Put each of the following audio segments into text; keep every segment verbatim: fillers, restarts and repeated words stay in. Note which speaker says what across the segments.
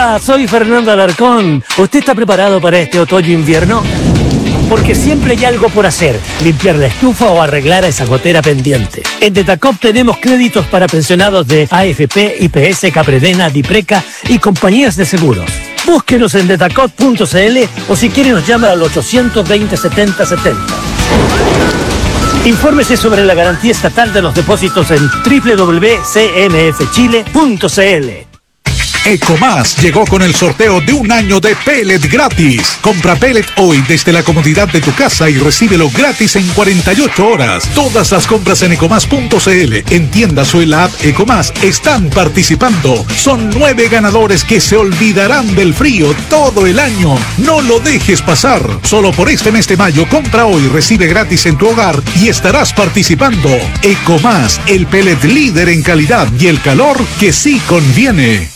Speaker 1: Hola, soy Fernando Alarcón. ¿Usted está preparado para este otoño-invierno? Porque siempre hay algo por hacer, limpiar la estufa o arreglar esa gotera pendiente. En Detacop tenemos créditos para pensionados de A F P, I P S, Capredena, Dipreca y compañías de seguros. Búsquenos en detacop punto c l o si quiere nos llama al ochocientos veinte, setenta setenta. Infórmese sobre la garantía estatal de los depósitos en doble u doble u doble u punto c m f chile punto c l.
Speaker 2: Ecomás llegó con el sorteo de un año de pellet gratis. Compra pellet hoy desde la comodidad de tu casa y recíbelo gratis en cuarenta y ocho horas. Todas las compras en ecomás punto c l, en tiendas o en la app Ecomás están participando. Son nueve ganadores que se olvidarán del frío todo el año. No lo dejes pasar. Solo por este mes de mayo, compra hoy, recibe gratis en tu hogar y estarás participando. Ecomás, el pellet líder en calidad y el calor que sí conviene.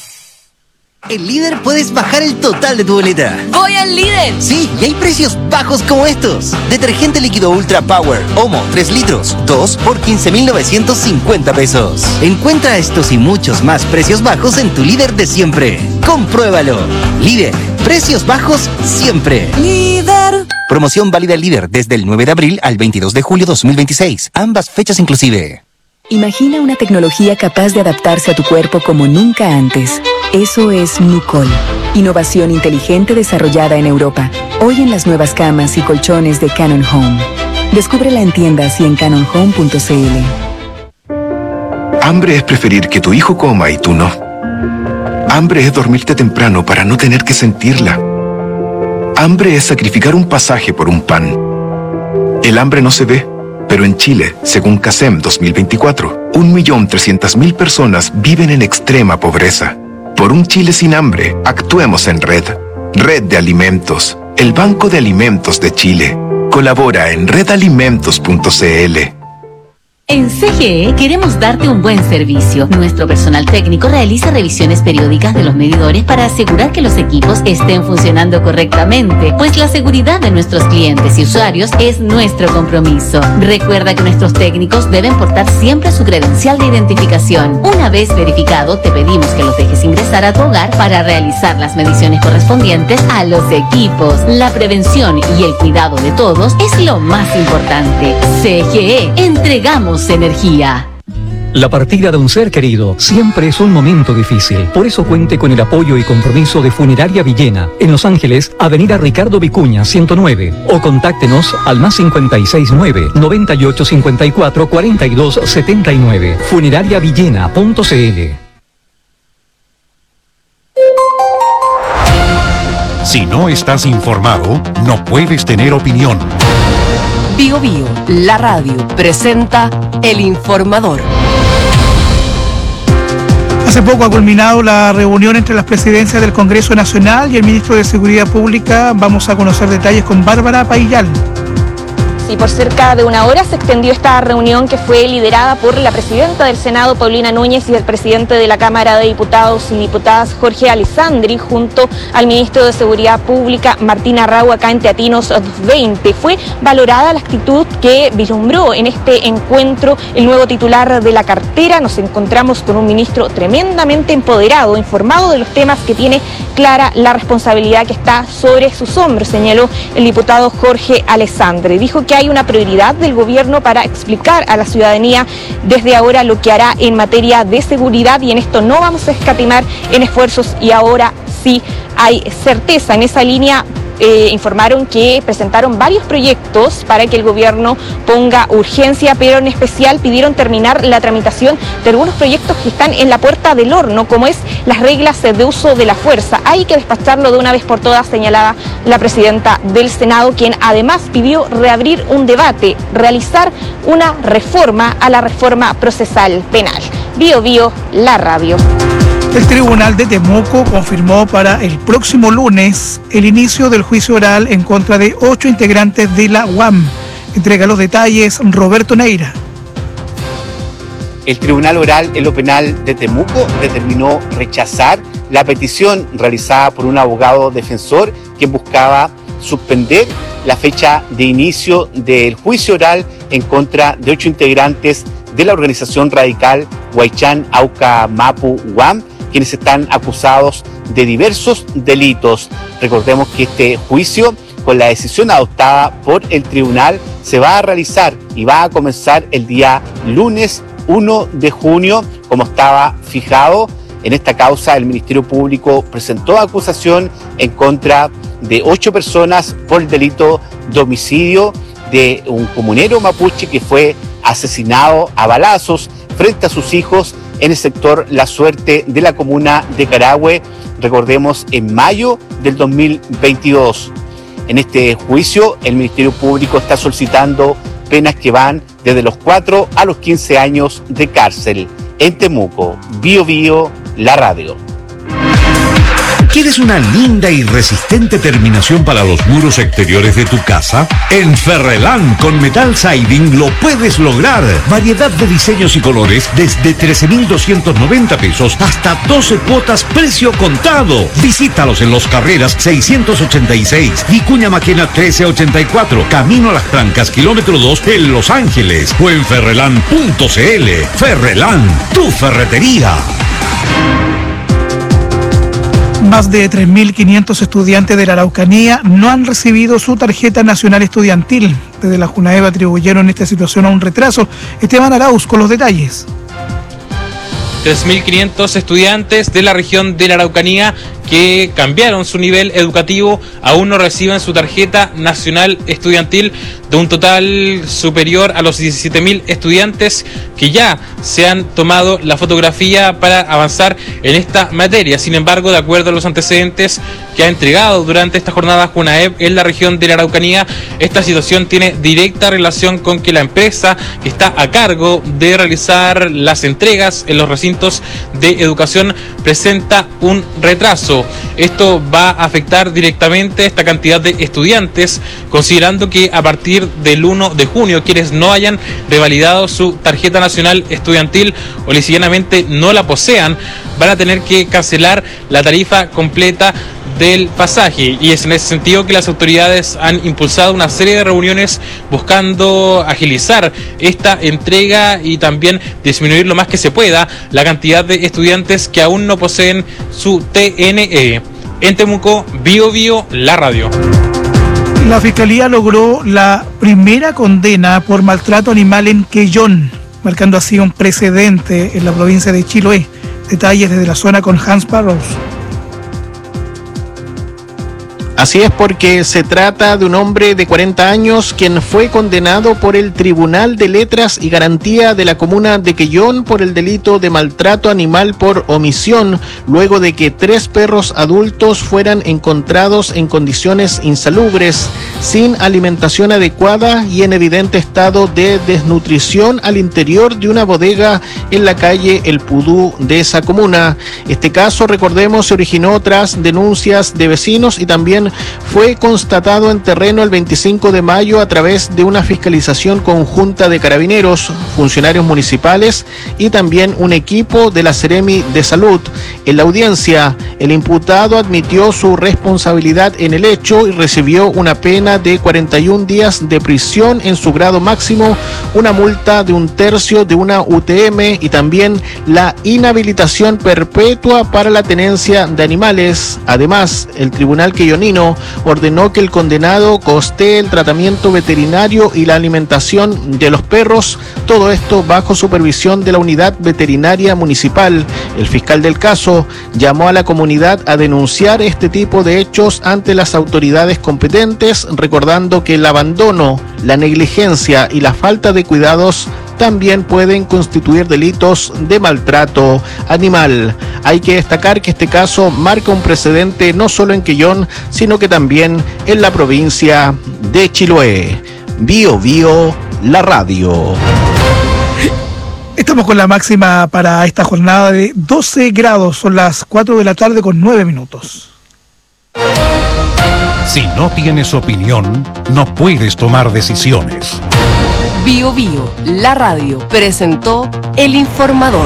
Speaker 3: En Líder puedes bajar el total de tu boleta.
Speaker 4: ¡Voy al Líder!
Speaker 3: Sí, y hay precios bajos como estos. Detergente líquido Ultra Power, Omo, tres litros, dos por quince mil novecientos cincuenta pesos. Encuentra estos y muchos más precios bajos en tu Líder de siempre. Compruébalo. Líder, precios bajos siempre.
Speaker 4: Líder.
Speaker 3: Promoción válida en Líder desde el nueve de abril al veintidós de julio dos mil veintiséis. Ambas fechas inclusive.
Speaker 5: Imagina una tecnología capaz de adaptarse a tu cuerpo como nunca antes. Eso es Nucol. Innovación inteligente desarrollada en Europa. Hoy en las nuevas camas y colchones de Canon Home. Descúbrela en tiendas y en canon home punto c l.
Speaker 6: Hambre es preferir que tu hijo coma y tú no. Hambre es dormirte temprano para no tener que sentirla. Hambre es sacrificar un pasaje por un pan. El hambre no se ve, pero en Chile, según CASEM dos mil veinticuatro, un millón trescientas mil personas viven en extrema pobreza. Por un Chile sin hambre, actuemos en Red. Red de Alimentos, el Banco de Alimentos de Chile. Colabora en red alimentos punto c l.
Speaker 7: En C G E queremos darte un buen servicio. Nuestro personal técnico realiza revisiones periódicas de los medidores para asegurar que los equipos estén funcionando correctamente, pues la seguridad de nuestros clientes y usuarios es nuestro compromiso. Recuerda que nuestros técnicos deben portar siempre su credencial de identificación. Una vez verificado, te pedimos que los dejes ingresar a tu hogar para realizar las mediciones correspondientes a los equipos. La prevención y el cuidado de todos es lo más importante. C G E, entregamos energía.
Speaker 8: La partida de un ser querido siempre es un momento difícil. Por eso cuente con el apoyo y compromiso de Funeraria Villena, en Los Ángeles, Avenida Ricardo Vicuña, ciento nueve. O contáctenos al más cincuenta y seis nueve, noventa y ocho cincuenta y cuatro, cuarenta y dos setenta y nueve. funeraria villena punto c l.
Speaker 2: Si no estás informado, no puedes tener opinión.
Speaker 4: Bio Bio, la radio, presenta El Informador.
Speaker 9: Hace poco ha culminado la reunión entre las presidencias del Congreso Nacional y el ministro de Seguridad Pública. Vamos a conocer detalles con Bárbara Paillal.
Speaker 10: Y por cerca de una hora se extendió esta reunión que fue liderada por la presidenta del Senado, Paulina Núñez, y el presidente de la Cámara de Diputados y Diputadas, Jorge Alessandri, junto al ministro de Seguridad Pública, Martín Arrau, acá en Teatinos veinte. Fue valorada la actitud que vislumbró en este encuentro el nuevo titular de la cartera. Nos encontramos con un ministro tremendamente empoderado, informado de los temas que tiene clara la responsabilidad que está sobre sus hombros, señaló el diputado Jorge Alessandri. Dijo que hay una prioridad del gobierno para explicar a la ciudadanía desde ahora lo que hará en materia de seguridad, y en esto no vamos a escatimar en esfuerzos, y ahora sí hay certeza. En esa línea eh, informaron que presentaron varios proyectos para que el gobierno ponga urgencia, pero en especial pidieron terminar la tramitación de algunos proyectos que están en la puerta del horno, como es las reglas de uso de la fuerza. Hay que despacharlo de una vez por todas, señalaba la presidenta del Senado, quien además pidió reabrir un debate, realizar una reforma a la reforma procesal penal. Bio Bio, la radio.
Speaker 9: El Tribunal de Temuco confirmó para el próximo lunes el inicio del juicio oral en contra de ocho integrantes de la U A M. Entrega los detalles Roberto Neira.
Speaker 11: El Tribunal Oral en lo Penal de Temuco determinó rechazar la petición realizada por un abogado defensor que buscaba suspender la fecha de inicio del juicio oral en contra de ocho integrantes de la organización radical Huaychán Auca Mapu U A M, quienes están acusados de diversos delitos. Recordemos que este juicio, con la decisión adoptada por el tribunal, se va a realizar y va a comenzar el día lunes uno de junio, como estaba fijado. En esta causa, el Ministerio Público presentó acusación en contra de ocho personas por el delito de homicidio de un comunero mapuche que fue asesinado a balazos frente a sus hijos en el sector La Suerte de la comuna de Carahue, recordemos, en mayo del dos mil veintidós. En este juicio, el Ministerio Público está solicitando penas que van desde los cuatro a los quince años de cárcel. En Temuco, Bío Bío, la radio.
Speaker 12: ¿Quieres una linda y resistente terminación para los muros exteriores de tu casa? En Ferrelán con Metal Siding lo puedes lograr. Variedad de diseños y colores desde trece mil doscientos noventa pesos hasta doce cuotas precio contado. Visítalos en Los Carreras seiscientos ochenta y seis, Vicuña Maquena trece ochenta y cuatro, Camino a las Trancas, kilómetro dos en Los Ángeles o en ferrelán punto c l. Ferrelán, tu ferretería.
Speaker 9: Más de tres mil quinientos estudiantes de la Araucanía no han recibido su tarjeta nacional estudiantil. Desde la Junaev atribuyeron esta situación a un retraso. Esteban Arauz con los detalles.
Speaker 13: tres mil quinientos estudiantes de la región de la Araucanía que cambiaron su nivel educativo aún no reciben su tarjeta nacional estudiantil, de un total superior a los diecisiete mil estudiantes que ya se han tomado la fotografía para avanzar en esta materia. Sin embargo, de acuerdo a los antecedentes que ha entregado durante esta jornada Junaev en la región de la Araucanía, esta situación tiene directa relación con que la empresa que está a cargo de realizar las entregas en los recintos de educación presenta un retraso. Esto va a afectar directamente a esta cantidad de estudiantes, considerando que a partir del uno de junio, quienes no hayan revalidado su tarjeta nacional estudiantil o ligeramente no la posean, van a tener que cancelar la tarifa completa del pasaje, y es en ese sentido que las autoridades han impulsado una serie de reuniones buscando agilizar esta entrega y también disminuir lo más que se pueda la cantidad de estudiantes que aún no poseen su T N E. En Temuco, Bío Bío, la radio.
Speaker 9: La Fiscalía logró la primera condena por maltrato animal en Quellón, marcando así un precedente en la provincia de Chiloé. Detalles desde la zona con Hans Parros.
Speaker 14: Así es, porque se trata de un hombre de cuarenta años quien fue condenado por el Tribunal de Letras y Garantía de la comuna de Quellón por el delito de maltrato animal por omisión, luego de que tres perros adultos fueran encontrados en condiciones insalubres, sin alimentación adecuada y en evidente estado de desnutrición al interior de una bodega en la calle El Pudú de esa comuna. Este caso, recordemos, se originó tras denuncias de vecinos y también fue constatado en terreno el veinticinco de mayo a través de una fiscalización conjunta de carabineros, funcionarios municipales y también un equipo de la Seremi de Salud. En la audiencia, el imputado admitió su responsabilidad en el hecho y recibió una pena de cuarenta y un días de prisión en su grado máximo, una multa de un tercio de una U T M y también la inhabilitación perpetua para la tenencia de animales. Además, el tribunal quellonino ordenó que el condenado costee el tratamiento veterinario y la alimentación de los perros, todo esto bajo supervisión de la unidad veterinaria municipal. El fiscal del caso llamó a la comunidad a denunciar este tipo de hechos ante las autoridades competentes, recordando que el abandono, la negligencia y la falta de cuidados también pueden constituir delitos de maltrato animal. Hay que destacar que este caso marca un precedente no solo en Quellón, sino que también en la provincia de Chiloé. Bío Bío, la radio.
Speaker 9: Estamos con la máxima para esta jornada de doce grados, son las cuatro de la tarde con nueve minutos.
Speaker 12: Si no tienes opinión, no puedes tomar decisiones.
Speaker 4: Bío Bío, la radio, presentó El Informador.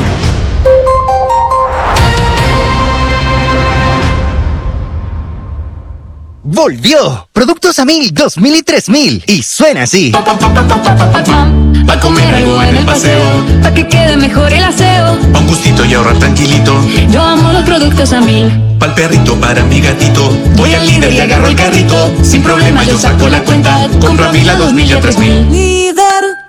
Speaker 3: volvió. Productos a mil, dos mil y tres mil. Y suena así.
Speaker 15: Pa' comer algo en el paseo, pa' que quede mejor el aseo,
Speaker 16: pa' un gustito y ahorrar tranquilito.
Speaker 15: Yo amo los productos a mil.
Speaker 16: Pa'l perrito, para mi gatito, voy al Líder y agarro el carrito. Sin problema yo saco la cuenta, compro a mil, a dos mil y a tres mil.
Speaker 15: Líder.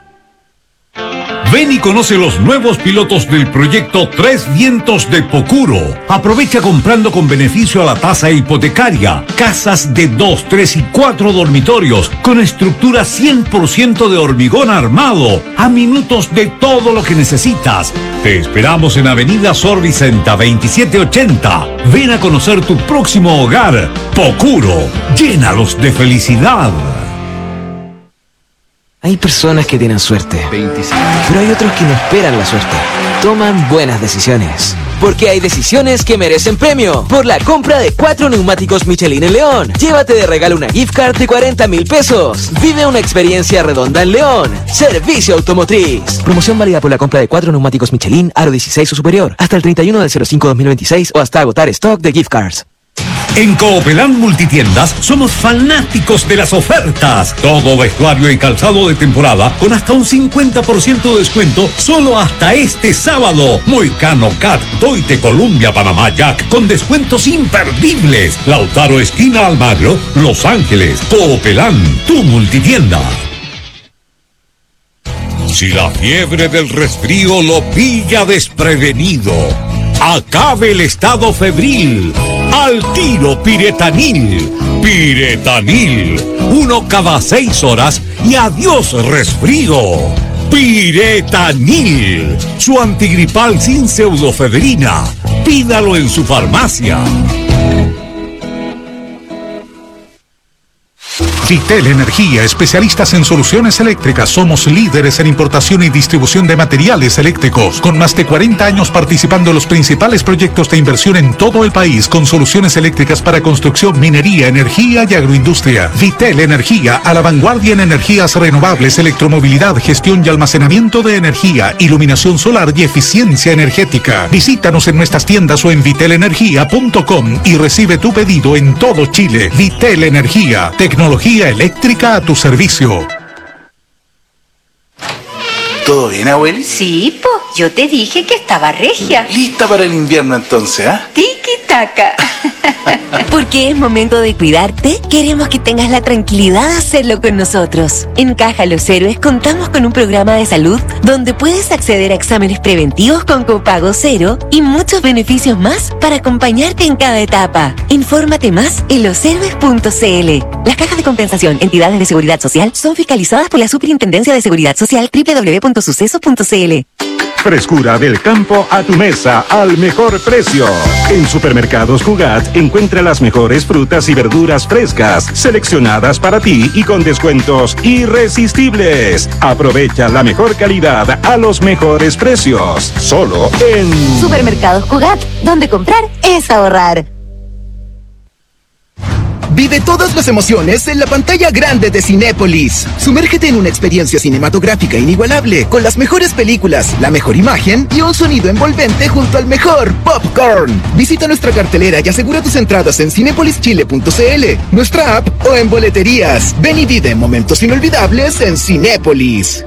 Speaker 12: Ven y conoce los nuevos pilotos del proyecto Tres Vientos de Pocuro. Aprovecha comprando con beneficio a la tasa hipotecaria. Casas de dos, tres y cuatro dormitorios con estructura cien por ciento de hormigón armado. A minutos de todo lo que necesitas. Te esperamos en Avenida Sor Vicenta veintisiete ochenta. Ven a conocer tu próximo hogar. Pocuro. Llénalos de felicidad.
Speaker 17: Hay personas que tienen suerte, pero hay otros que no esperan la suerte. Toman buenas decisiones. Porque hay decisiones que merecen premio. Por la compra de cuatro neumáticos Michelin en León, llévate de regalo una gift card de cuarenta mil pesos. Vive una experiencia redonda en León. Servicio Automotriz. Promoción válida por la compra de cuatro neumáticos Michelin aro dieciséis o superior hasta el treinta y uno del cero cinco dos mil veintiséis o hasta agotar stock de gift cards.
Speaker 12: En Coopelán Multitiendas somos fanáticos de las ofertas. Todo vestuario y calzado de temporada con hasta un cincuenta por ciento de descuento solo hasta este sábado. Moicano, Cat, Toite, Columbia, Panamá, Jack con descuentos imperdibles. Lautaro, esquina Almagro, Los Ángeles. Coopelán, tu multitienda. Si la fiebre del resfrío lo pilla desprevenido, acabe el estado febril. Al tiro Piretanil. Piretanil. Uno cada seis horas y adiós resfrío. Piretanil. Su antigripal sin pseudofebrina. Pídalo en su farmacia.
Speaker 2: Vitel Energía, especialistas en soluciones eléctricas. Somos líderes en importación y distribución de materiales eléctricos, con más de cuarenta años participando en los principales proyectos de inversión en todo el país, con soluciones eléctricas para construcción, minería, energía y agroindustria. Vitel Energía, a la vanguardia en energías renovables, electromovilidad, gestión y almacenamiento de energía, iluminación solar y eficiencia energética. Visítanos en nuestras tiendas o en vitel energía punto com y recibe tu pedido en todo Chile. Vitel Energía, tecnología eléctrica a tu servicio.
Speaker 18: ¿Todo bien, abueli?
Speaker 19: Sí, po. Yo te dije que estaba regia.
Speaker 18: ¿Lista para el invierno entonces, ah? ¿eh?
Speaker 19: Tiki-taka. Porque es momento de cuidarte, queremos que tengas la tranquilidad de hacerlo con nosotros. En Caja Los Héroes contamos con un programa de salud donde puedes acceder a exámenes preventivos con copago cero y muchos beneficios más para acompañarte en cada etapa. Infórmate más en los héroes punto c l. Las cajas de compensación, entidades de seguridad social, son fiscalizadas por la Superintendencia de Seguridad Social doble u doble u doble u punto suceso punto c l.
Speaker 20: Frescura del campo a tu mesa al mejor precio. En Supermercados Cugat encuentra las mejores frutas y verduras frescas, seleccionadas para ti y con descuentos irresistibles. Aprovecha la mejor calidad a los mejores precios. Solo en
Speaker 19: Supermercados Cugat, donde comprar es ahorrar.
Speaker 21: Vive todas las emociones en la pantalla grande de Cinépolis. Sumérgete en una experiencia cinematográfica inigualable, con las mejores películas, la mejor imagen y un sonido envolvente junto al mejor popcorn. Visita nuestra cartelera y asegura tus entradas en cinépolis chile punto c l, nuestra app o en boleterías. Ven y vive momentos inolvidables en Cinépolis.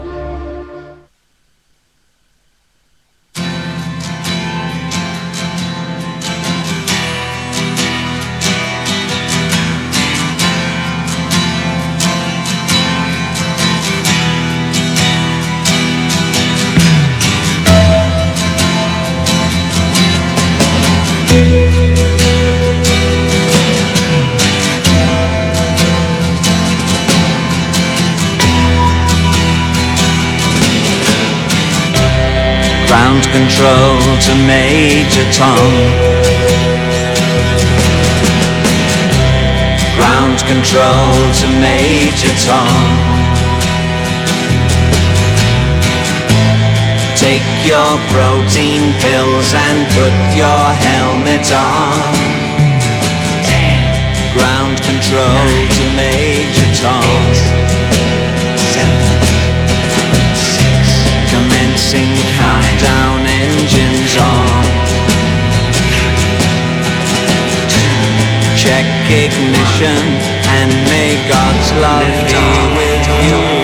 Speaker 22: Ground control to Major Tom. Ground control to Major Tom. Take your protein pills and put your helmet on. Ground control to Major Tom. Commencing countdown, engines on. check ignition, and may God's love be with you.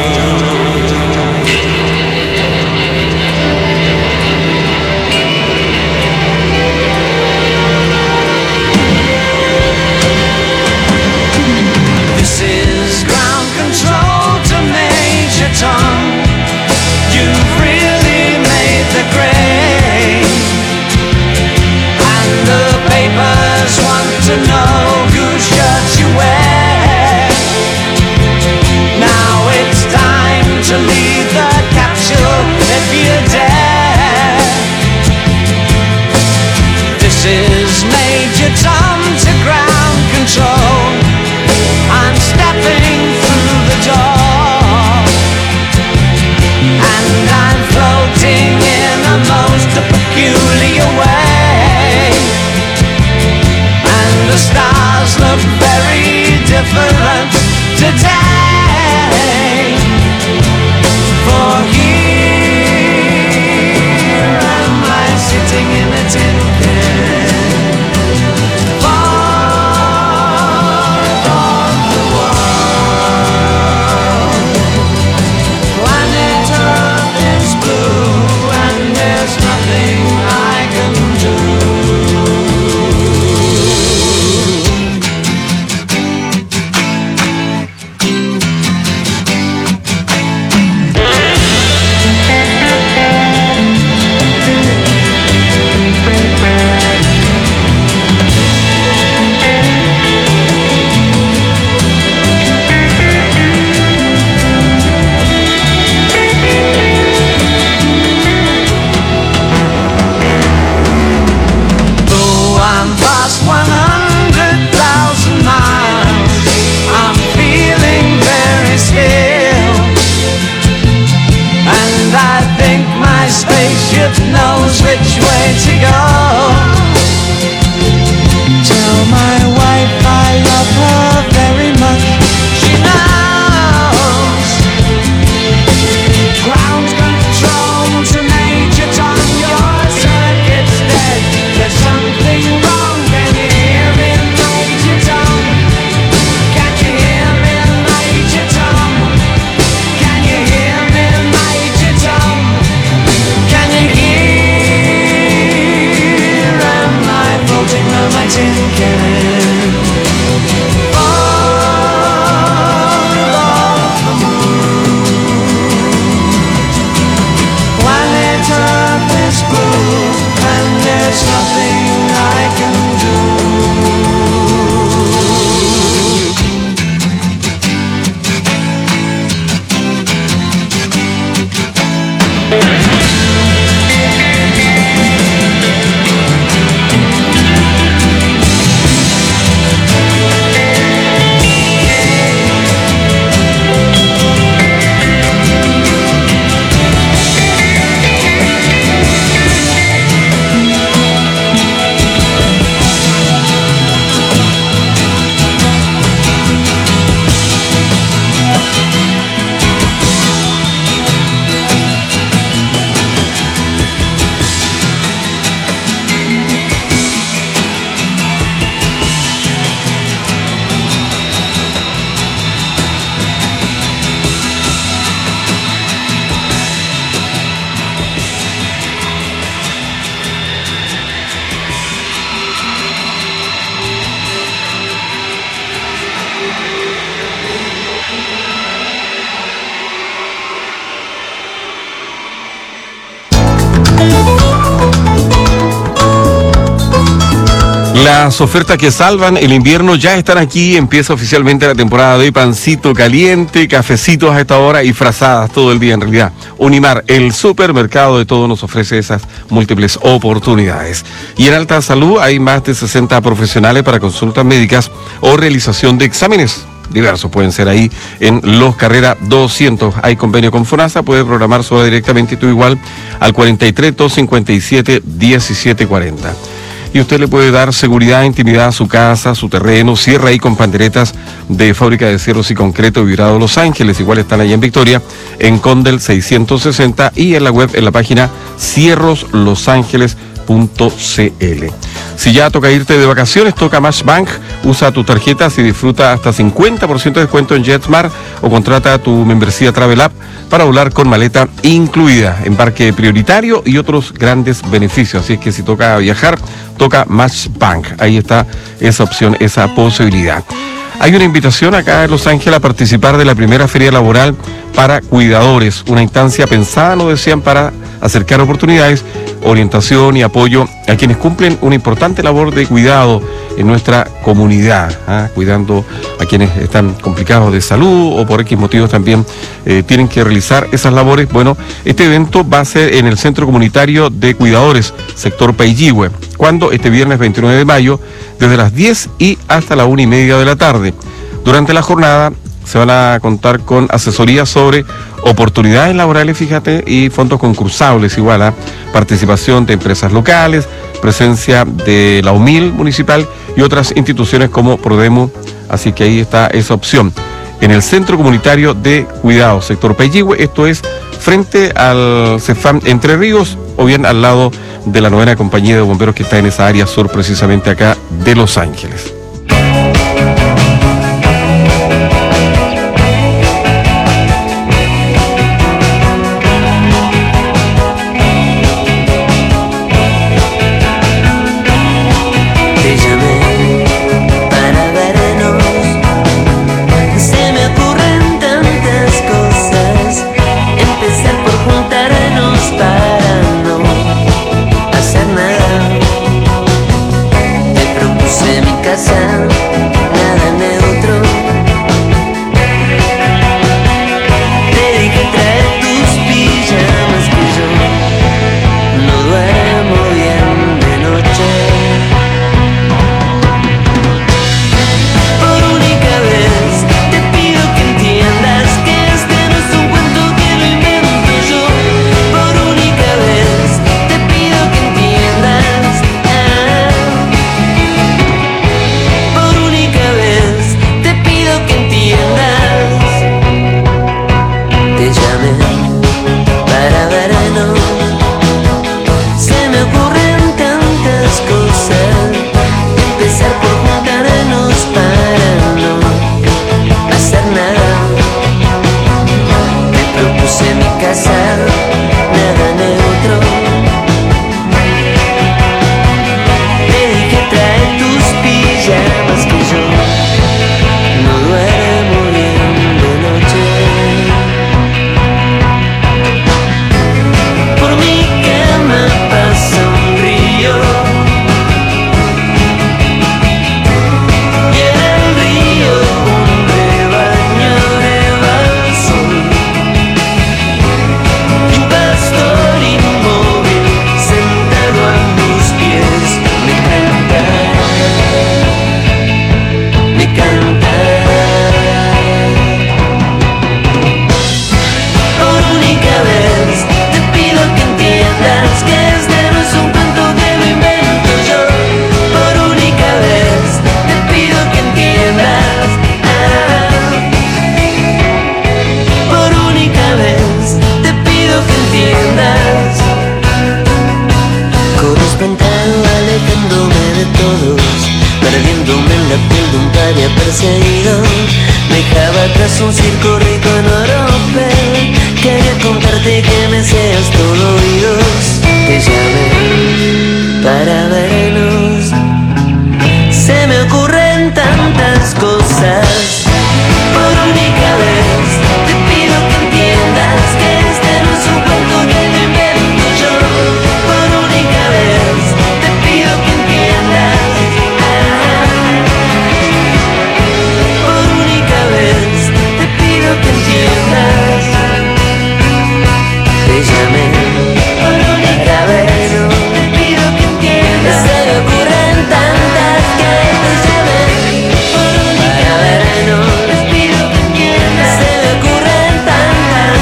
Speaker 22: This is ground control to Major Tom. You've really made the grade, and the papers want to know whose shirt you wear. Now it's time to leave the capsule if you dare. This is Major Tom to ground control. I'm stepping through the door, and I'm floating in a most peculiar way, and the stars look very different today. For here am I sitting in a tin can. Knows which way to go. Tell my wife I love her very much. She knows. Ground control to Major Tom. Your circuit's dead. There's something wrong. Can you hear me, Major Tom? Can you hear me, Major Tom? Can you hear me, Major Tom? Can you hear? Floating on my tin can. All of the moon. Planet Earth is blue, and there's nothing I can do.
Speaker 1: Las ofertas que salvan el invierno ya están aquí. Empieza oficialmente la temporada de pancito caliente, cafecitos a esta hora y frazadas todo el día en realidad. Unimar, el supermercado de todo, nos ofrece esas múltiples oportunidades. Y en Alta Salud hay más de sesenta profesionales para consultas médicas o realización de exámenes diversos. Pueden ser ahí en Los Carrera doscientos. Hay convenio con FONASA, puede programar solo directamente tú igual al cuarenta y tres, doscientos cincuenta y siete, diecisiete cuarenta. Y usted le puede dar seguridad e intimidad a su casa, su terreno. Cierra ahí con panderetas de Fábrica de Cierros y Concreto Vibrado Los Ángeles. Igual están allá en Victoria, en Condel seiscientos sesenta, y en la web, en la página cierros los ángeles punto c l. Si ya toca irte de vacaciones, toca Match Bank. Usa tus tarjetas y disfruta hasta cincuenta por ciento de descuento en JetSmart o contrata tu membresía Travel App para volar con maleta incluida, embarque prioritario y otros grandes beneficios. Así es que si toca viajar, toca Match Bank. Ahí está esa opción, esa posibilidad. Hay una invitación acá en Los Ángeles a participar de la primera feria laboral para cuidadores, una instancia pensada, nos decían, para acercar oportunidades, orientación y apoyo a quienes cumplen una importante labor de cuidado en nuestra comunidad, ¿eh? Cuidando a quienes están complicados de salud o por X motivos también eh, tienen que realizar esas labores. Bueno, este evento va a ser en el Centro Comunitario de Cuidadores, sector Payihue, cuando este viernes veintinueve de mayo, desde las diez y hasta la una y media de la tarde. Durante la jornada se van a contar con asesoría sobre oportunidades laborales, fíjate, y fondos concursables igual a participación de empresas locales, presencia de la U M I L municipal y otras instituciones como Prodemu, así que ahí está esa opción. En el Centro Comunitario de Cuidado, sector Payihue, esto es frente al CEFAM Entre Ríos o bien al lado de la novena compañía de bomberos que está en esa área sur precisamente acá de Los Ángeles.
Speaker 5: Perseguido, dejaba atrás un circo rico en Oropel. Quería contarte que me seas todo oídos. Te llamé para vernos. Se me ocurren tantas cosas. Por única vez te pido que entiendas que este no es un cuento que me invento yo. Por única vez te pido que entiendas. Que entiendas, te llamé por única vez, te pido que entiendas. Se me ocurren tantas que te llamé por única vez, no les pido que entiendas. Se me ocurren tantas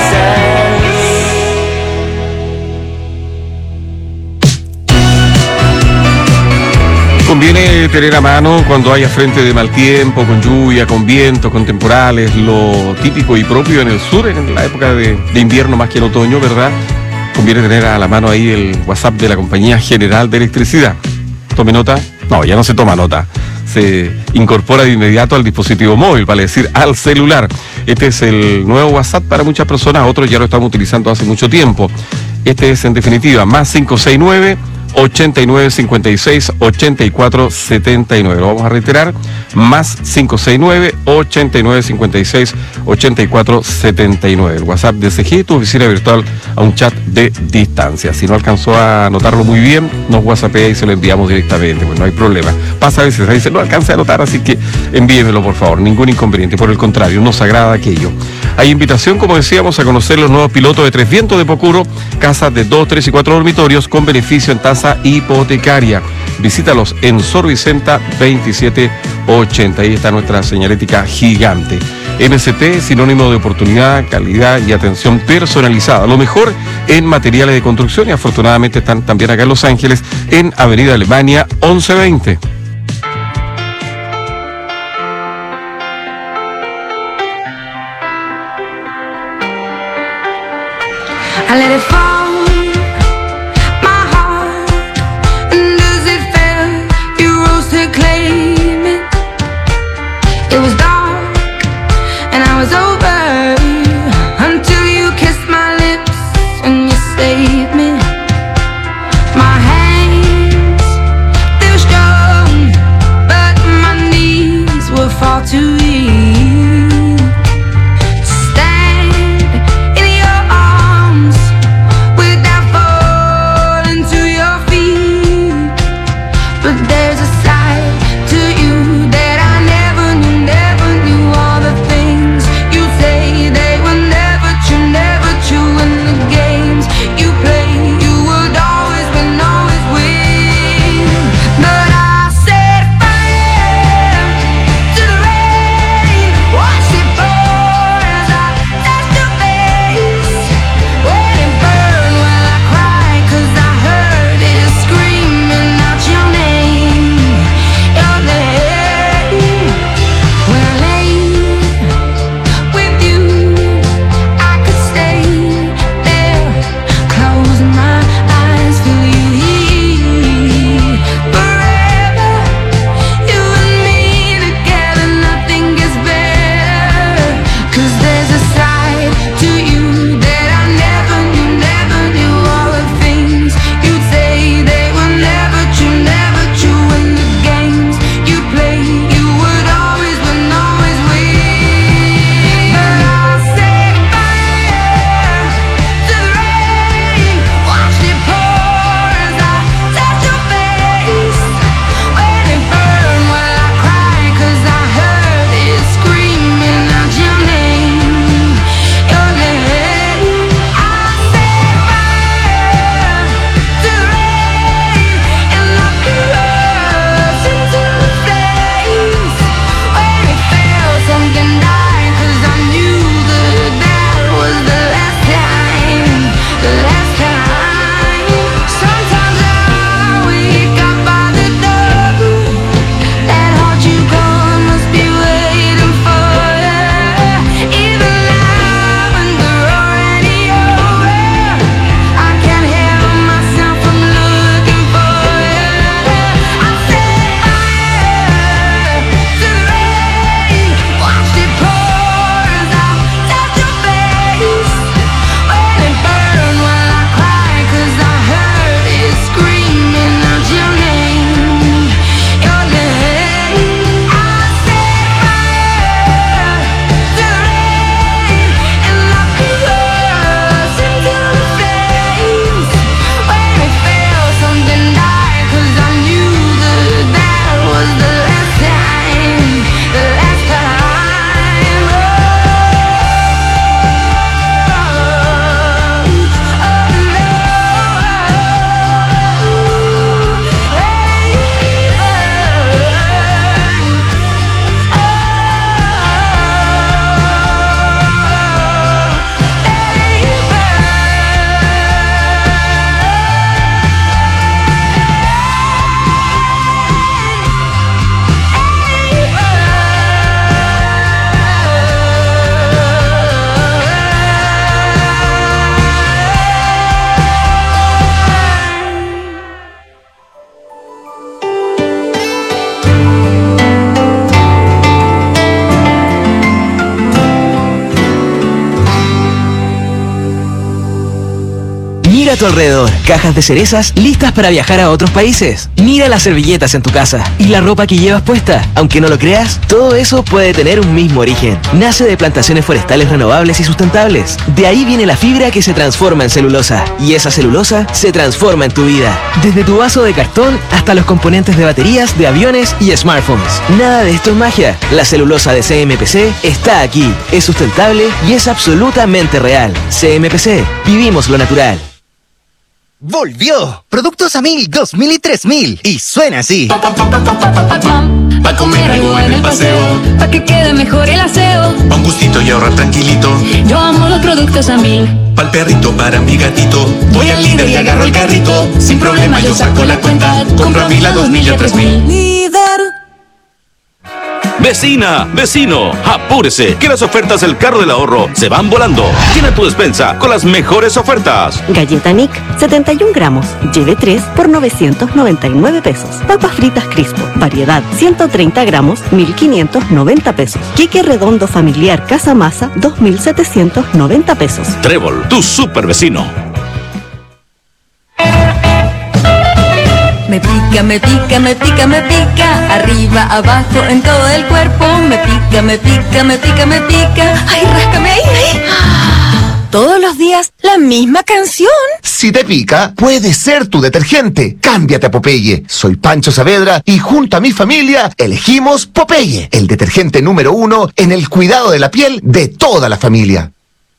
Speaker 1: cosas. Conviene tener a mano cuando haya frente de mal tiempo, con lluvia, con viento, con temporales, lo típico y propio en el sur, en la época de, de invierno más que en otoño, ¿verdad? Conviene tener a la mano ahí el WhatsApp de la Compañía General de Electricidad. Tome nota. No, ya no se toma nota. Se incorpora de inmediato al dispositivo móvil, vale decir, al celular. Este es el nuevo WhatsApp para muchas personas, otros ya lo estamos utilizando hace mucho tiempo. Este es, en definitiva, más cinco seis nueve, ochenta y nueve, cincuenta y seis, ochenta y cuatro, setenta y nueve. Lo vamos a reiterar, más cinco seis nueve, ochenta y nueve, cincuenta y seis, ochenta y cuatro, setenta y nueve. El WhatsApp de C G I, tu oficina virtual, a un chat de distancia. Si no alcanzó a anotarlo muy bien, nos WhatsAppea y se lo enviamos directamente, pues no hay problema. Pasa a veces, a veces no alcanza a anotar, así que envíemelo por favor, ningún inconveniente, por el contrario, nos agrada aquello. Hay invitación, como decíamos, a conocer los nuevos pilotos de Tres Vientos de Pocuro, casas de dos, tres y cuatro dormitorios con beneficio en tasa hipotecaria. Visítalos en Sor Vicenta veintisiete ochenta. Ahí está nuestra señalética gigante. M S T, sinónimo de oportunidad, calidad y atención personalizada. Lo mejor en materiales de construcción, y afortunadamente están también acá en Los Ángeles, en Avenida Alemania once veinte.
Speaker 15: I let it fall, my heart, and as it fell, you rose to claim it. It was dark, and I was over, until you kissed my lips, and you saved me. My hands, they were strong, but my knees were far too weak.
Speaker 17: tu alrededor. Cajas de cerezas listas para viajar a otros países. Mira las servilletas en tu casa y la ropa que llevas puesta. Aunque no lo creas, todo eso puede tener un mismo origen. Nace de plantaciones forestales renovables y sustentables. De ahí viene la fibra que se transforma en celulosa. Y esa celulosa se transforma en tu vida. Desde tu vaso de cartón hasta los componentes de baterías, de aviones y smartphones. Nada de esto es magia. La celulosa de C M P C está aquí. Es sustentable y es absolutamente real. C M P C. Vivimos lo natural.
Speaker 3: ¡Volvió! Productos a mil, dos mil y tres mil. Y suena así.
Speaker 16: Pa' comer algo en el paseo,
Speaker 6: pa' que quede mejor el aseo.
Speaker 16: pa' un gustito y ahorrar tranquilito.
Speaker 6: Yo amo los productos a mil.
Speaker 16: Pa'l perrito, para mi gatito. Voy al líder y agarro el carrito. Sin problema yo saco la cuenta. Compro a mil, a dos mil y a tres mil.
Speaker 6: Líder.
Speaker 7: Vecina, vecino, apúrese, que las ofertas del carro del ahorro se van volando. Llena tu despensa con las mejores ofertas.
Speaker 23: Galleta Nick, setenta y un gramos, lleve tres por novecientos noventa y nueve pesos. Papas fritas Crispo, variedad, ciento treinta gramos, mil quinientos noventa pesos. Quique redondo familiar Casa Masa, dos mil setecientos noventa pesos.
Speaker 7: Trébol, tu super vecino.
Speaker 6: Me pica, me pica, me pica, me pica. Arriba, abajo, en todo el cuerpo. Me pica, me pica, me pica, me pica. Ay, ráscame ahí, ahí. Todos los días, la misma canción.
Speaker 24: Si te pica, puede ser tu detergente. Cámbiate a Popeye. Soy Pancho Saavedra y junto a mi familia elegimos Popeye, el detergente número uno en el cuidado de la piel de toda la familia.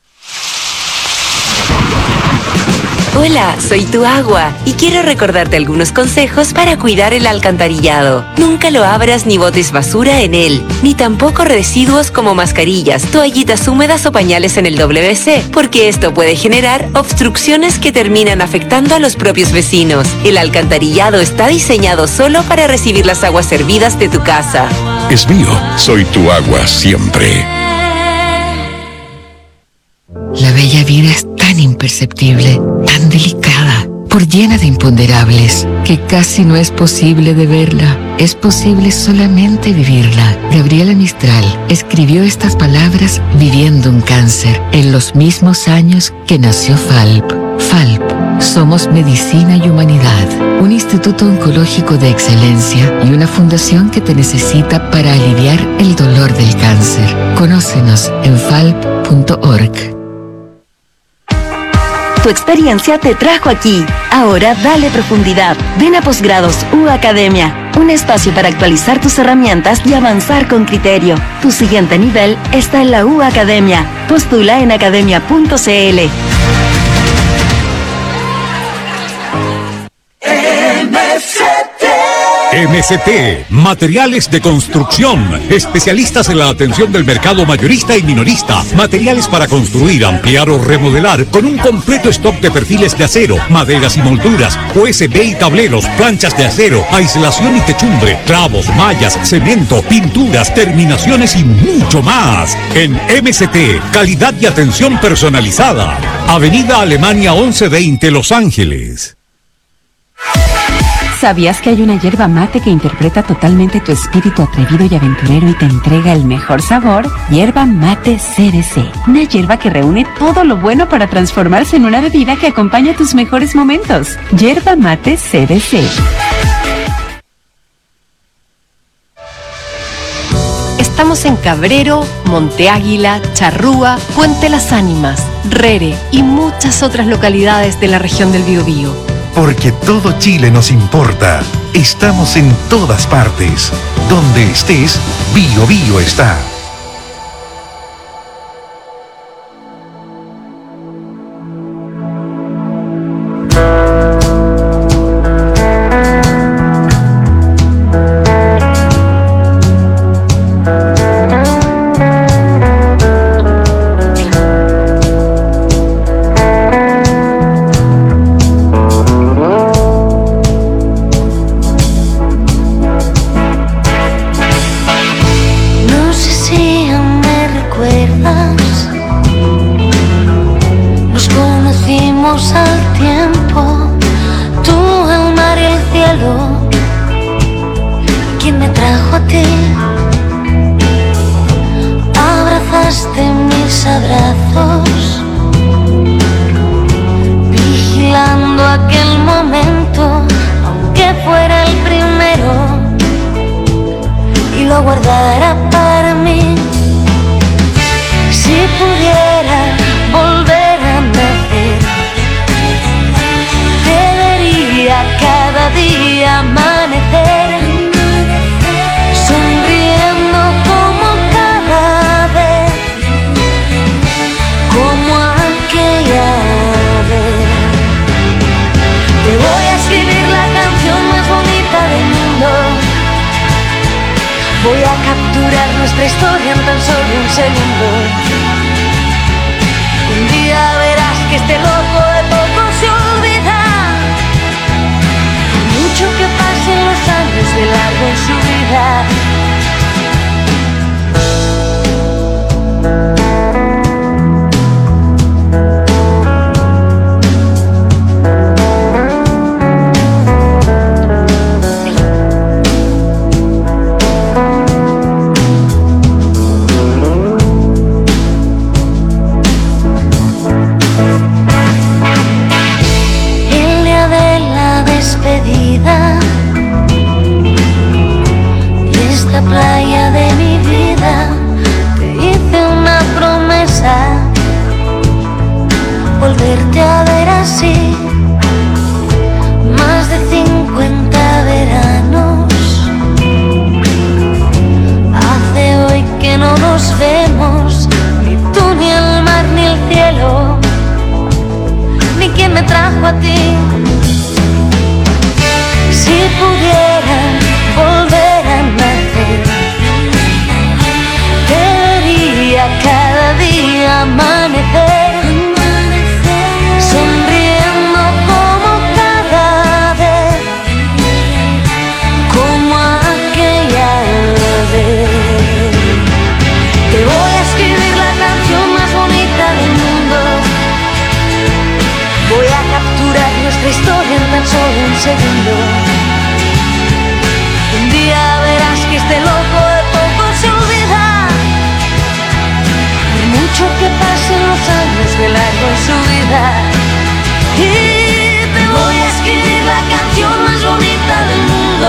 Speaker 19: Hola, soy tu agua y quiero recordarte algunos consejos para cuidar el alcantarillado. Nunca lo abras ni botes basura en él, ni tampoco residuos como mascarillas, toallitas húmedas o pañales en el W C C, porque esto puede generar obstrucciones que terminan afectando a los propios vecinos. El alcantarillado está diseñado solo para recibir las aguas servidas de tu casa.
Speaker 25: Es mío, soy tu agua siempre.
Speaker 26: La bella vida es tan imperceptible, tan delicada, por llena de imponderables, que casi no es posible de verla. Es posible solamente vivirla. Gabriela Mistral escribió estas palabras viviendo un cáncer, en los mismos años que nació Falp. Falp, somos medicina y humanidad, un instituto oncológico de excelencia y una fundación que te necesita para aliviar el dolor del cáncer. Conócenos en falp punto org.
Speaker 23: Tu experiencia te trajo aquí. Ahora dale profundidad. Ven a Posgrados U Academia, un espacio para actualizar tus herramientas y avanzar con criterio. Tu siguiente nivel está en la U Academia. Postula en academia punto c l.
Speaker 2: M C T, Materiales de Construcción, especialistas en la atención del mercado mayorista y minorista, materiales para construir, ampliar o remodelar, con un completo stock de perfiles de acero, maderas y molduras, U S B y tableros, planchas de acero, aislación y techumbre, clavos, mallas, cemento, pinturas, terminaciones y mucho más. En M C T, calidad y atención personalizada. Avenida Alemania once veinte, Los Ángeles.
Speaker 27: ¿Sabías que hay una hierba mate que interpreta totalmente tu espíritu atrevido y aventurero y te entrega el mejor sabor? Hierba Mate C B C. Una hierba que reúne todo lo bueno para transformarse en una bebida que acompaña tus mejores momentos. Hierba Mate C B C.
Speaker 4: Estamos en Cabrero, Monte Águila, Charrúa, Puente Las Ánimas, Rere y muchas otras localidades de la región del Biobío.
Speaker 28: Porque todo Chile nos importa. Estamos en todas partes. Donde estés, Bio Bio está.
Speaker 22: Abrazos, vigilando
Speaker 5: segundo. Un día verás que este loco de poco se olvida. Mucho que pasen los años de largo en su vida. Esta playa de mi vida te hice una promesa, volverte a ver así, más de cincuenta veranos. Hace hoy que no nos vemos, ni tú, ni el mar, ni el cielo, ni quien me trajo a ti. Si pudiera volver a nacer, te vería cada día amanecer, sonriendo como cada vez, como aquella vez. Te voy a escribir la canción más bonita del mundo. Voy a capturar nuestra historia en tan solo un segundo. Un día verás que este loco de poco se olvida. Por mucho que pasen los años de largo en su vida. Y te voy a escribir la canción más bonita del mundo.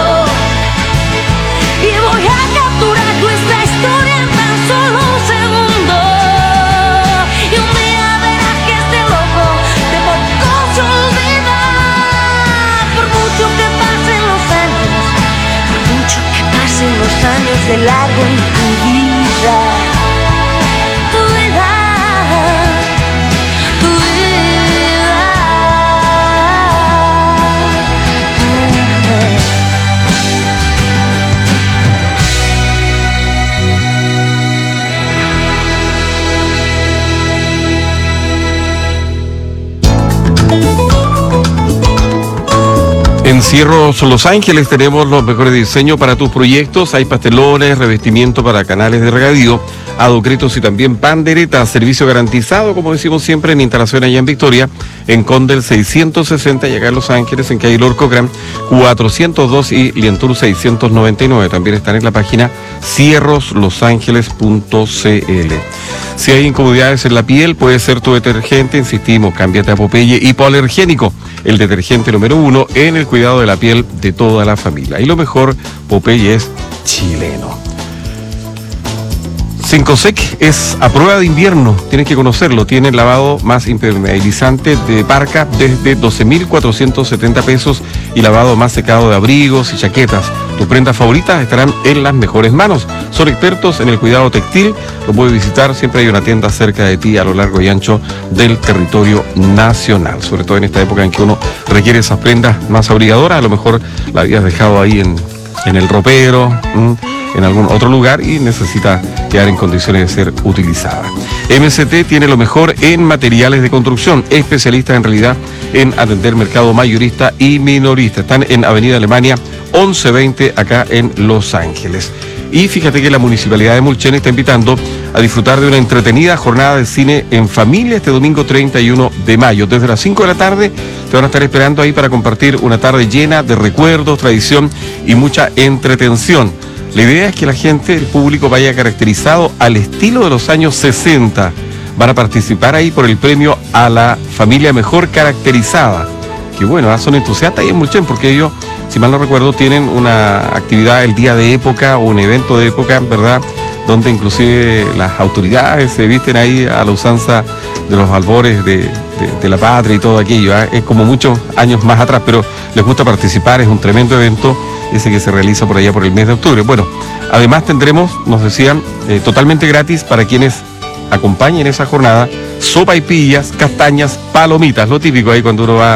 Speaker 5: Y voy a capturar nuestra historia en tan solo un segundo. Y un día verás que este loco de poco se olvida. Por mucho que pasen los años, por mucho que pasen los años de largo en tu vida. Tu vida, tu vida.
Speaker 1: En Cierros Los Ángeles tenemos los mejores diseños para tus proyectos. Hay pastelones, revestimiento para canales de regadío, adocritos y también panderetas. Servicio garantizado, como decimos siempre, en instalación allá en Victoria, en Condel seiscientos sesenta y acá en Los Ángeles, en calle Lord Cochran cuatrocientos dos y Lientour seiscientos noventa y nueve. También están en la página cierros los ángeles punto c l. Si hay incomodidades en la piel, puede ser tu detergente. Insistimos, cámbiate a Popeye Hipoalergénico, el detergente número uno en el cuidado de la piel de toda la familia. Y lo mejor, Popeye es chileno. Cincosec es a prueba de invierno, tienes que conocerlo. Tiene el lavado más impermeabilizante de parca desde doce mil cuatrocientos setenta pesos y lavado más secado de abrigos y chaquetas. Tus prendas favoritas estarán en las mejores manos. Son expertos en el cuidado textil. Lo puedes visitar, siempre hay una tienda cerca de ti a lo largo y ancho del territorio nacional. Sobre todo en esta época en que uno requiere esas prendas más abrigadoras. A lo mejor la habías dejado ahí en, en el ropero, ¿m? en algún otro lugar y necesita quedar en condiciones de ser utilizada. M S T tiene lo mejor en materiales de construcción, especialistas en realidad en atender mercado mayorista y minorista. Están en Avenida Alemania once veinte acá en Los Ángeles. Y fíjate que la Municipalidad de Mulchen está invitando a disfrutar de una entretenida jornada de cine en familia este domingo treinta y uno de mayo. Desde las cinco de la tarde te van a estar esperando ahí para compartir una tarde llena de recuerdos, tradición y mucha entretención. La idea es que la gente, el público, vaya caracterizado al estilo de los años sesenta. Van a participar ahí por el premio a la familia mejor caracterizada. Que bueno, son entusiastas ahí en Mulchen porque ellos, si mal no recuerdo, tienen una actividad el día de época o un evento de época, ¿verdad? Donde inclusive las autoridades se visten ahí a la usanza de los albores de, de, de la patria y todo aquello. ¿eh? Es como muchos años más atrás, pero les gusta participar, es un tremendo evento ese que se realiza por allá por el mes de octubre. Bueno, además tendremos, nos decían, eh, totalmente gratis para quienes acompañen esa jornada, sopa y pillas, castañas, palomitas, lo típico ahí cuando uno va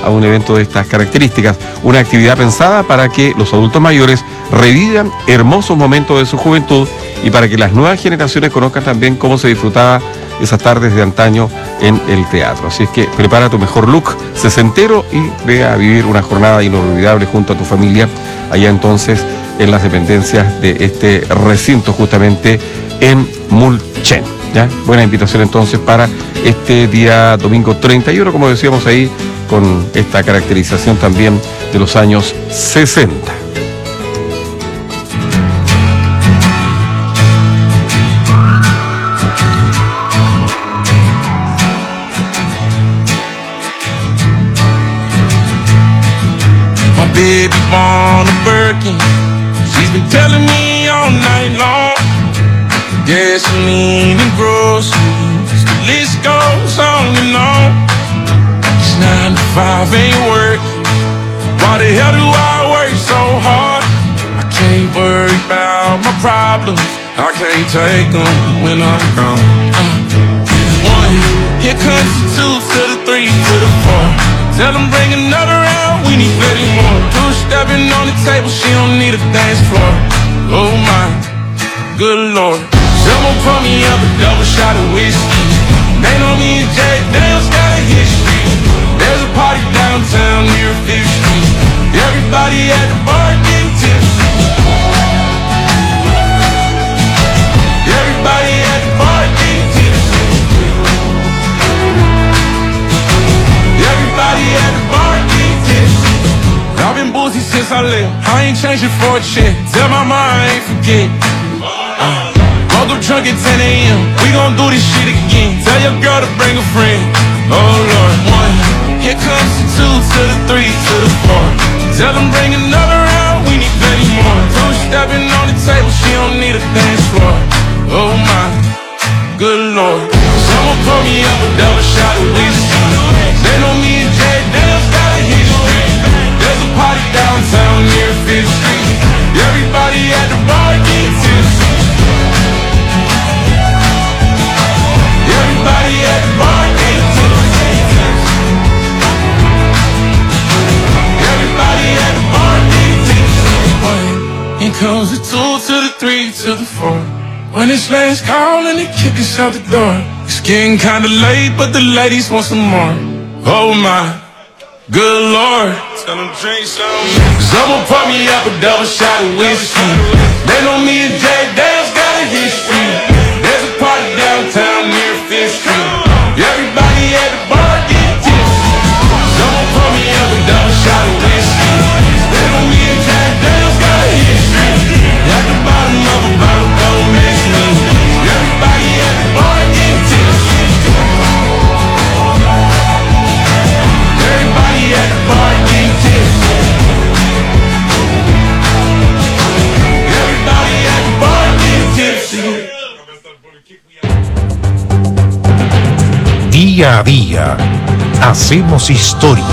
Speaker 1: a un evento de estas características. Una actividad pensada para que los adultos mayores revivan hermosos momentos de su juventud y para que las nuevas generaciones conozcan también cómo se disfrutaba esas tardes de antaño en el teatro. Así es que prepara tu mejor look sesentero y ve a vivir una jornada inolvidable junto a tu familia, allá entonces en las dependencias de este recinto, justamente en Mulchen. ¿Ya? Buena invitación entonces para este día domingo treinta y uno, como decíamos ahí, con esta caracterización también de los años sesenta.
Speaker 8: Baby born a Birkin, she's been telling me all night long. Gasoline and groceries, the list goes on and on. It's nine to five ain't work. Why the hell do I work so hard? I can't worry about my problems, I can't take them when I'm gone. uh, One, here comes the two to the three to the four. Tell them bring another round, we need plenty more. Two stepping on the table, she don't need a dance floor. Oh my, good lord. Someone pour me up a double shot of whiskey. They know me and Jay Dale's got a history. There's a party downtown near Fifth Street. Everybody at the bar getting tipsy. Everybody at the bar getting tipsy. Everybody at the bar getting tipsy. I've been boozy since I left, I ain't changing for a check. Tell my mom I ain't forget. uh. Woke up drunk at ten a.m. We gon' do this shit again. Tell your girl to bring a friend. Oh Lord. One, here comes the two to the three to the four. Tell them bring another round, we need plenty more. Two stepping on the table, she don't need a dance floor. Oh my, good lord. Someone pour me up a double shot of whiskey. They know me and Jay Dale's got a history. There's a party downtown near Fifth Street. Everybody at the bar getting tipsy. Everybody at the bar getting tipsy. Everybody at the bar getting tipsy. Here comes the two to the three to the four. When it's last call and they kick us out the door. It's getting kinda late, but the ladies want some more. Oh my, good lord. Tell them drink some. Someone pour me up a double shot of whiskey. They know me and Jay Dale's got a history. There's a party downtown near Fifth Street. Everybody at the bar get tipsy. Someone pour me up a double shot of whiskey. They know me and Jay Dale's got a history. At the bottom of a bottle, don't mess me. Everybody at the bar get tipsy. Everybody at the bar get tipsy. Everybody at the bar get tipsy.
Speaker 28: Día a día, hacemos historia.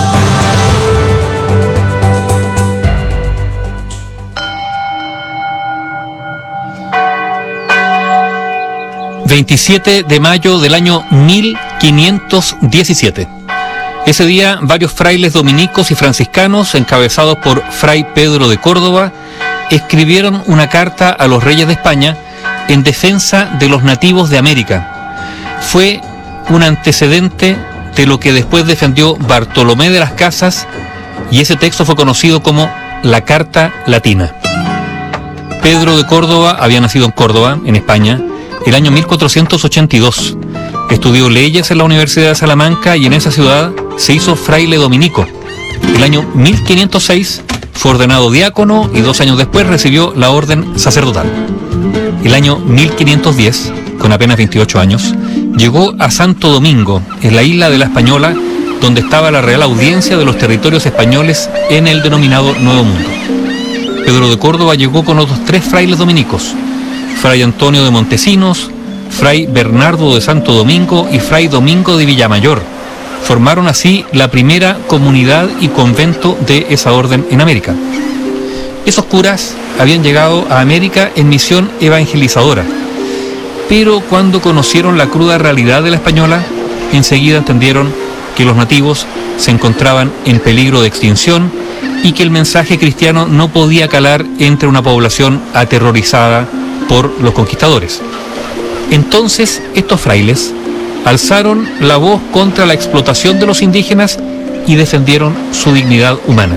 Speaker 9: veintisiete de mayo del año mil quinientos diecisiete. Ese día, varios frailes dominicos y franciscanos, encabezados por Fray Pedro de Córdoba, escribieron una carta a los reyes de España en defensa de los nativos de América. Fue un antecedente de lo que después defendió Bartolomé de las Casas, y ese texto fue conocido como la Carta Latina. Pedro de Córdoba había nacido en Córdoba, en España, el año mil cuatrocientos ochenta y dos. Estudió leyes en la Universidad de Salamanca y en esa ciudad se hizo fraile dominico. El año mil quinientos seis fue ordenado diácono y dos años después recibió la orden sacerdotal. El año mil quinientos diez, con apenas veintiocho años, llegó a Santo Domingo, en la isla de la Española, donde estaba la Real Audiencia de los territorios españoles en el denominado Nuevo Mundo. Pedro de Córdoba llegó con otros tres frailes dominicos: Fray Antonio de Montesinos, Fray Bernardo de Santo Domingo y Fray Domingo de Villamayor. Formaron así la primera comunidad y convento de esa orden en América. Esos curas habían llegado a América en misión evangelizadora, pero cuando conocieron la cruda realidad de la Española, enseguida entendieron que los nativos se encontraban en peligro de extinción y que el mensaje cristiano no podía calar entre una población aterrorizada por los conquistadores. Entonces, estos frailes alzaron la voz contra la explotación de los indígenas y defendieron su dignidad humana.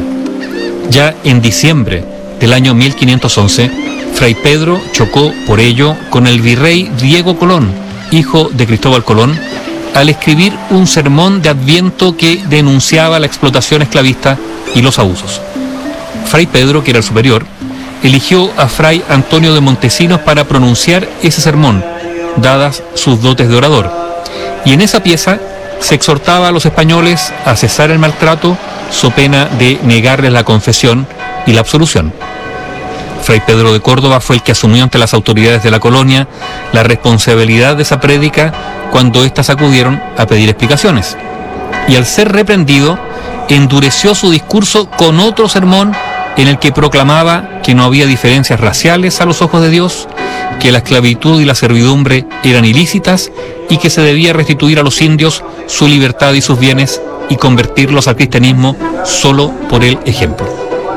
Speaker 9: Ya en diciembre del año mil quinientos once, Fray Pedro chocó por ello con el virrey Diego Colón, hijo de Cristóbal Colón, al escribir un sermón de Adviento que denunciaba la explotación esclavista y los abusos. Fray Pedro, que era el superior, eligió a Fray Antonio de Montesinos para pronunciar ese sermón, dadas sus dotes de orador. Y en esa pieza se exhortaba a los españoles a cesar el maltrato, so pena de negarles la confesión y la absolución. Fray Pedro de Córdoba fue el que asumió ante las autoridades de la colonia la responsabilidad de esa prédica cuando éstas acudieron a pedir explicaciones. Y al ser reprendido, endureció su discurso con otro sermón en el que proclamaba que no había diferencias raciales a los ojos de Dios, que la esclavitud y la servidumbre eran ilícitas y que se debía restituir a los indios su libertad y sus bienes y convertirlos al cristianismo solo por el ejemplo.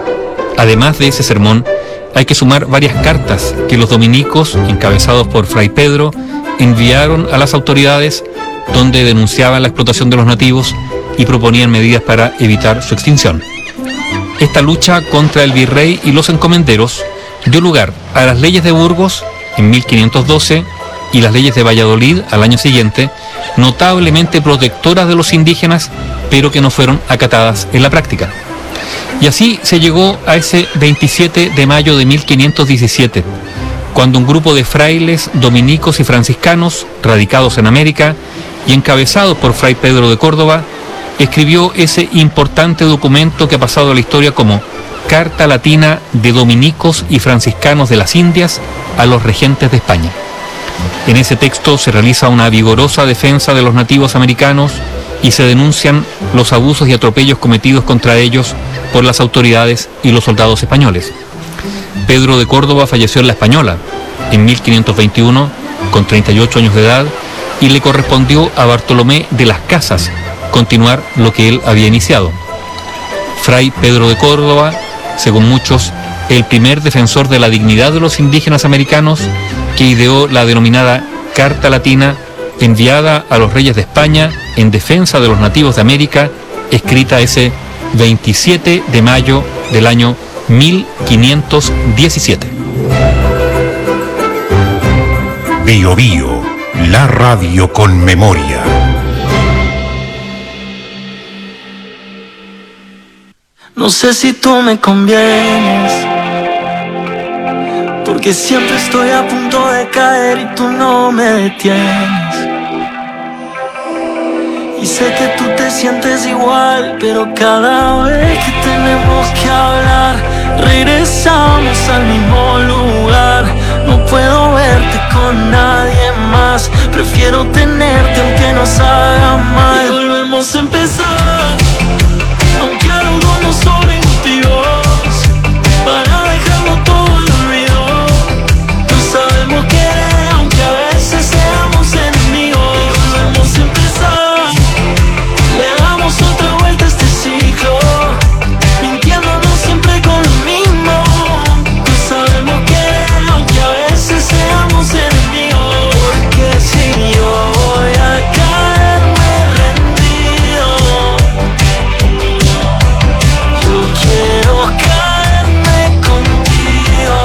Speaker 9: Además de ese sermón, hay que sumar varias cartas que los dominicos, encabezados por Fray Pedro, enviaron a las autoridades donde denunciaban la explotación de los nativos y proponían medidas para evitar su extinción. Esta lucha contra el virrey y los encomenderos dio lugar a las leyes de Burgos en mil quinientos doce y las leyes de Valladolid al año siguiente, notablemente protectoras de los indígenas, pero que no fueron acatadas en la práctica. Y así se llegó a ese veintisiete de mayo de mil quinientos diecisiete, cuando un grupo de frailes, dominicos y franciscanos, radicados en América y encabezados por Fray Pedro de Córdoba, escribió ese importante documento que ha pasado a la historia como Carta Latina de Dominicos y Franciscanos de las Indias a los regentes de España. En ese texto se realiza una vigorosa defensa de los nativos americanos y se denuncian los abusos y atropellos cometidos contra ellos por las autoridades y los soldados españoles. Pedro de Córdoba falleció en La Española en mil quinientos veintiuno con treinta y ocho años de edad y le correspondió a Bartolomé de las Casas continuar lo que él había iniciado. Fray Pedro de Córdoba, según muchos, el primer defensor de la dignidad de los indígenas americanos, que ideó la denominada Carta Latina enviada a los reyes de España en defensa de los nativos de América, escrita ese veintisiete de mayo del año mil quinientos diecisiete.
Speaker 28: Bio Bio, la radio con memoria.
Speaker 22: No sé si tú me convienes, porque siempre estoy a punto de caer y tú no me detienes. Y sé que tú te sientes igual, pero cada vez que tenemos que hablar, regresamos al mismo lugar. No puedo verte con nadie más, prefiero tenerte aunque nos haga mal. Y volvemos a empezar, aunque algo nos sobre motivos, para dejarlo todo en olvido. No sabemos querer, aunque a veces seamos enemigos. Y volvemos a empezar, le damos otra vuelta a este ciclo, mintiéndonos siempre con lo mismo. No sabemos querer, aunque a veces seamos enemigos. Porque si yo voy a caerme rendido, yo quiero caerme contigo,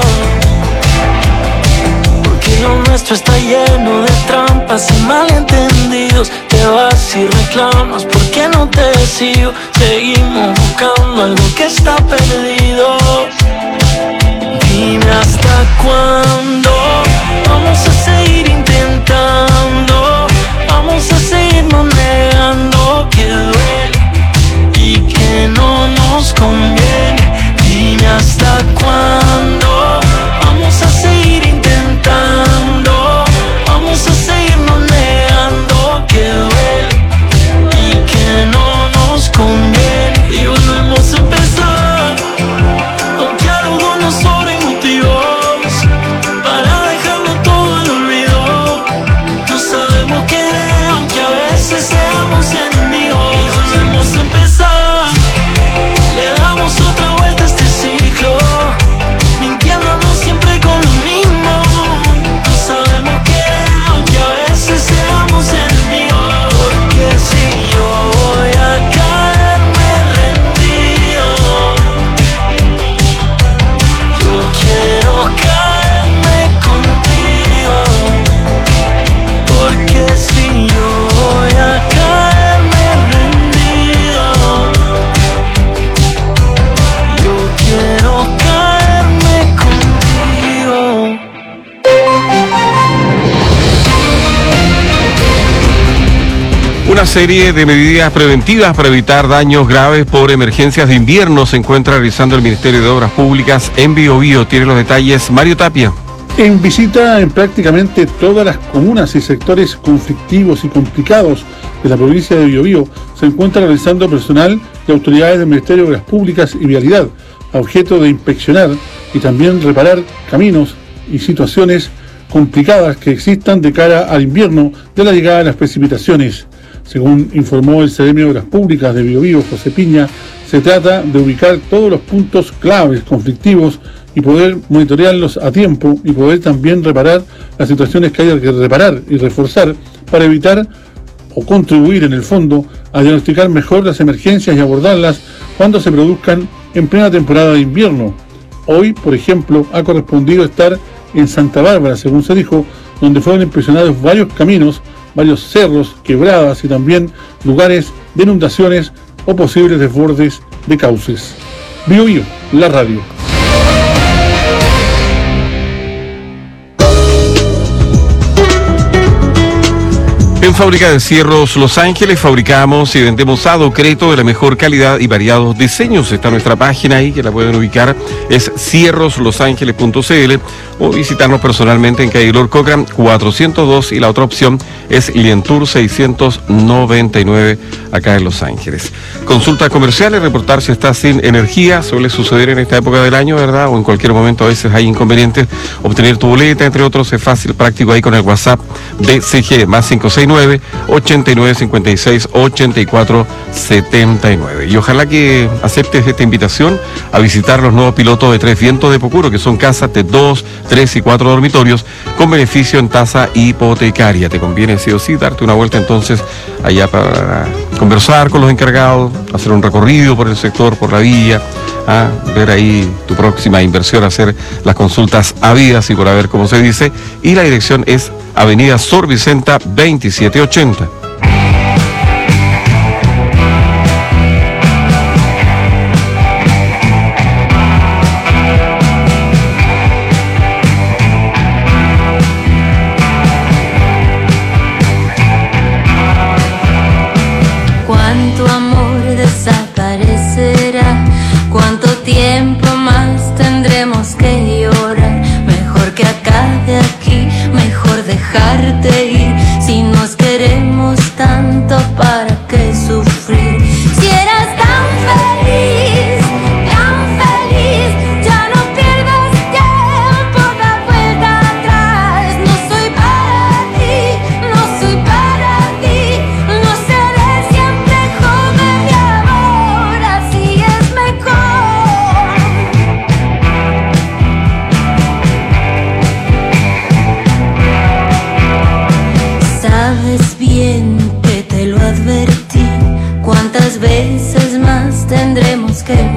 Speaker 22: porque lo nuestro está lleno de trampas y malentendidos. Te vas y reclamas porque no te sigo. Seguimos buscando algo que está perdido. Dime hasta cuándo vamos a seguir intentando, vamos a seguirnos negando que duele y que no nos conviene. Dime hasta cuándo vamos a seguir intentando, vamos a seguirnos negando que duele y que no nos conviene. Y volvemos a empezar, aunque algo nos sobre motivos, para
Speaker 1: Una serie de medidas preventivas para evitar daños graves por emergencias de invierno se encuentra realizando el Ministerio de Obras Públicas en Biobío. Tiene los detalles Mario Tapia.
Speaker 10: En visita en prácticamente todas las comunas y sectores conflictivos y complicados de la provincia de Biobío, se encuentra realizando personal y autoridades del Ministerio de Obras Públicas y Vialidad, a objeto de inspeccionar y también reparar caminos y situaciones complicadas que existan de cara al invierno de la llegada de las precipitaciones. Según informó el Seremio de Obras Públicas de Biobío, José Piña, se trata de ubicar todos los puntos claves conflictivos y poder monitorearlos a tiempo y poder también reparar las situaciones que haya que reparar y reforzar para evitar o contribuir en el fondo a diagnosticar mejor las emergencias y abordarlas cuando se produzcan en plena temporada de invierno. Hoy, por ejemplo, ha correspondido estar en Santa Bárbara, según se dijo, donde fueron inspeccionados varios caminos, varios cerros, quebradas y también lugares de inundaciones o posibles desbordes de cauces. Biobío, la radio.
Speaker 1: En Fábrica de Cierros Los Ángeles fabricamos y vendemos adocreto de la mejor calidad y variados diseños. Está nuestra página ahí que la pueden ubicar, es cierros los ángeles punto c l o visitarnos personalmente en calle Lord Cochrane cuatrocientos dos y la otra opción es Lientour seiscientos noventa y nueve acá en Los Ángeles. Consultas comerciales, reportar si está sin energía, suele suceder en esta época del año, ¿verdad? O en cualquier momento a veces hay inconvenientes. Obtener tu boleta, entre otros, es fácil, práctico ahí con el WhatsApp de C G más cinco seis nueve, ochenta y nueve, cincuenta y seis, ochenta y cuatro, setenta y nueve. Y ojalá que aceptes esta invitación a visitar los nuevos pilotos de Tres Vientos de Pocuro, que son casas de dos, tres y cuatro dormitorios con beneficio en tasa hipotecaria. Te conviene sí o sí darte una vuelta entonces allá para conversar con los encargados, hacer un recorrido por el sector, por la villa, a ver ahí tu próxima inversión, hacer las consultas habidas y por haber, como se dice. Y la dirección es Avenida Sor Vicenta veintisiete ochenta.